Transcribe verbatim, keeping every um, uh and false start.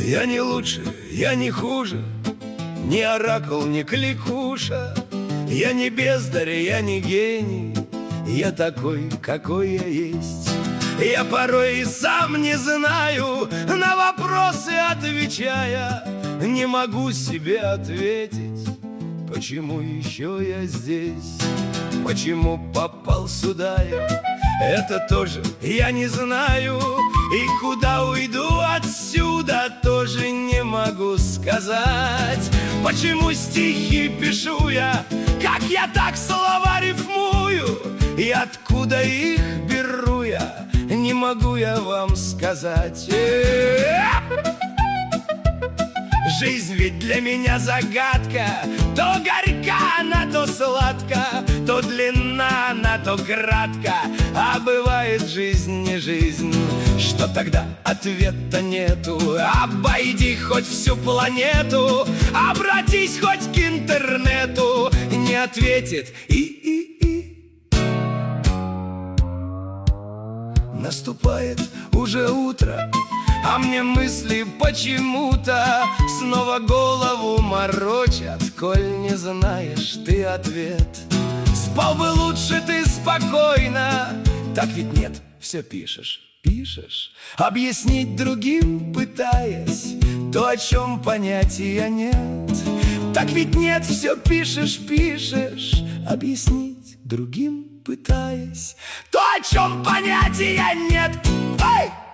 Я не лучше, я не хуже, ни оракул, ни кликуша. Я не бездарь, я не гений, я такой, какой я есть. Я порой и сам не знаю, на вопросы отвечая, не могу себе ответить, почему еще я здесь, почему попал сюда я. Это тоже я не знаю, и куда уйду отсюда тоже не могу сказать. Почему стихи пишу я, как я так слова рифмую, и откуда их беру я, не могу я вам сказать. Жизнь ведь для меня загадка, то горька она, то сладка, то длинна она, то кратка. А бывает жизнь не жизнь, что тогда ответа нету. Обойди хоть всю планету, обратись хоть к интернету, не ответит и, и, и. Наступает уже утро, а мне мысли почему-то снова голову морочат, коль не знаешь ты ответ. Спал бы лучше ты спокойно, так ведь нет, все пишешь, пишешь, объяснить другим пытаясь то, о чем понятия нет. Так ведь нет, все пишешь, пишешь, объяснить другим пытаясь то, о чем понятия нет. Ай!